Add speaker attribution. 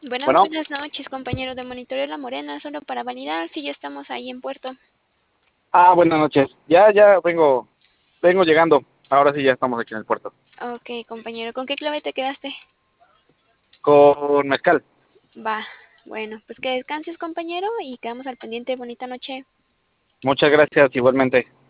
Speaker 1: Bueno,
Speaker 2: Buenas noches, compañero de Monitoreo La Morena, solo para validar si ya estamos ahí en puerto.
Speaker 1: buenas noches. Ya vengo llegando. Ahora sí ya estamos aquí en el puerto.
Speaker 2: Ok, compañero, ¿con qué clave te quedaste?
Speaker 1: Con mezcal.
Speaker 2: Va, bueno, pues que descanses, compañero, y quedamos al pendiente. Bonita noche.
Speaker 1: Muchas gracias igualmente.